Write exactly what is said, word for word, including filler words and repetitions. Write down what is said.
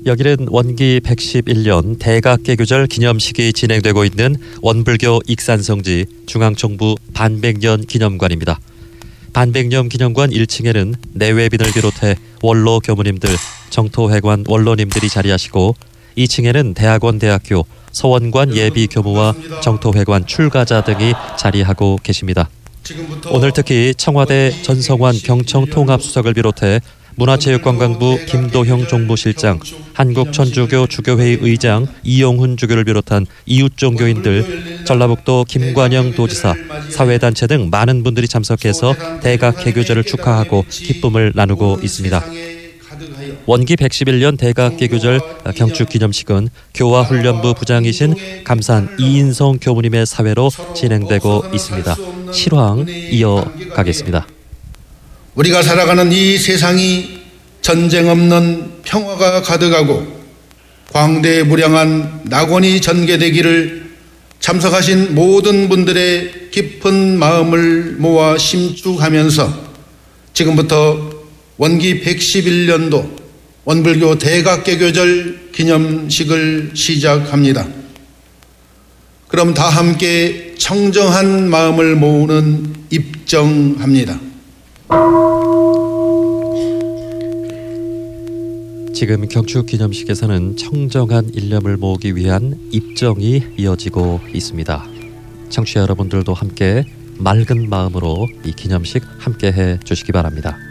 여기는 원기 백십일 년 대각개교절 기념식이 진행되고 있는 원불교 익산성지 중앙정부 반백년 기념관입니다. 반백년 기념관 일 층에는 내외빈을 비롯해 원로 교무님들, 정토회관 원로님들이 자리하시고 이 층에는 대학원 대학교, 서원관 예비교무와 정토회관 출가자 등이 자리하고 계십니다. 오늘 특히 청와대 전성환 경청통합수석을 비롯해 문화체육관광부 김도형 종부실장, 한국천주교 주교회의 의장 이용훈 주교를 비롯한 이웃종교인들, 전라북도 김관영 도지사, 사회단체 등 많은 분들이 참석해서 대각개교절을 축하하고 기쁨을 나누고 있습니다. 원기 백십일 년 대각개교절 경축기념식은 교화훈련부 부장이신 감산 이인성 교무님의 사회로 진행되고 있습니다. 실황 이어가겠습니다. 우리가 살아가는 이 세상이 전쟁 없는 평화가 가득하고 광대무량한 낙원이 전개되기를 참석하신 모든 분들의 깊은 마음을 모아 심축하면서 지금부터 원기 백십일 년도 원불교 대각개교절 기념식을 시작합니다. 그럼 다 함께 청정한 마음을 모으는 입정합니다. 지금 경축기념식에서는 청정한 일념을 모으기 위한 입정이 이어지고 있습니다. 청취자 여러분들도 함께 맑은 마음으로 이 기념식 함께해 주시기 바랍니다.